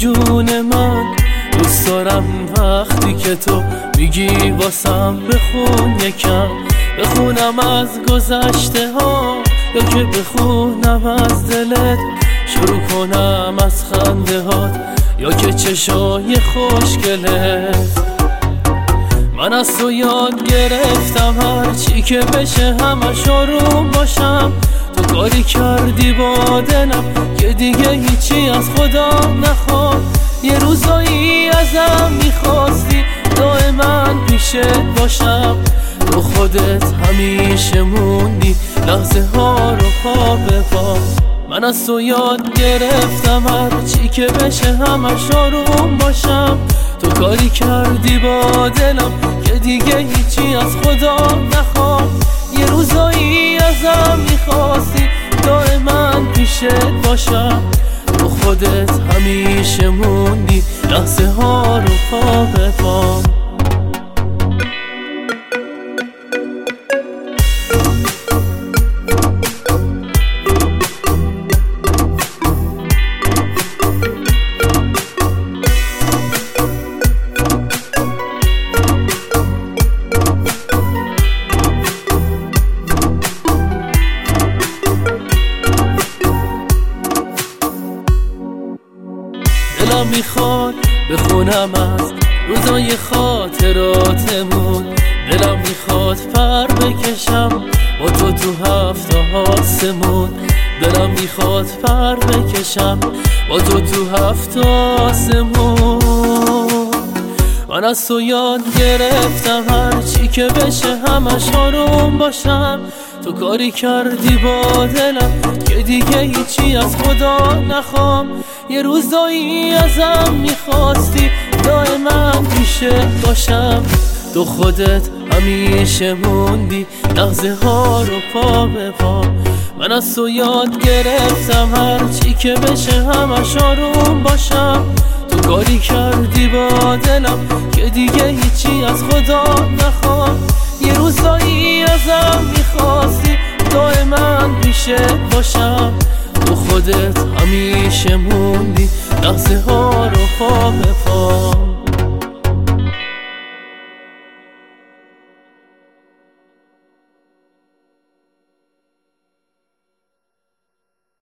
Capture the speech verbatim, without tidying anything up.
جون من. دوست دارم وقتی که تو میگی واسم بخون یکم، بخونم از گذشته ها یا که بخونم از دلت، شروع کنم از خنده هات یا که چشای خوشگلت. من از تو یاد گرفتم هر چی که بشه همش آروم باشم. تو کاری کردی با دلم که دیگه هیچی از خدا نخواد. یه روزایی ازم میخواستی دائما پیشت باشم، تو خودت همیشه موندی لحظه ها رو پا به پا. من از تو یاد گرفتم هر چی که بشه همش آروم باشم. تو کاری کردی با دلم که دیگه هیچی از خدا نخواد. یه روزایی ازم میخواستی دائما پیشت باشم، تو خودت همیشه موندی لحظه ها رو پا به پا. دلم میخواد بخونم از روزای خاطراتمون، دلم میخواد پر بکشم با تو تو هفت آسمون، دلم میخواد پر بکشم با تو تو هفت آسمون. من از تو یاد گرفتم هر چی که بشه همش آروم باشم. تو کاری کردی با دلم که دیگه هیچی از خدا نخوام. یه روزایی ازم میخواستی دائما پیشت باشم، تو خودت همیشه موندی لحظه ها رو پا به پا. من از تو یاد گرفتم هر چی که بشه همش آروم باشم. تو کاری کردی با دلم که دیگه هیچی از خدا نخوام. یه روزایی ازم میخواستی دائما پیشت باشم، تو خودت همیشه موندی لحظه ها رو پا به پا.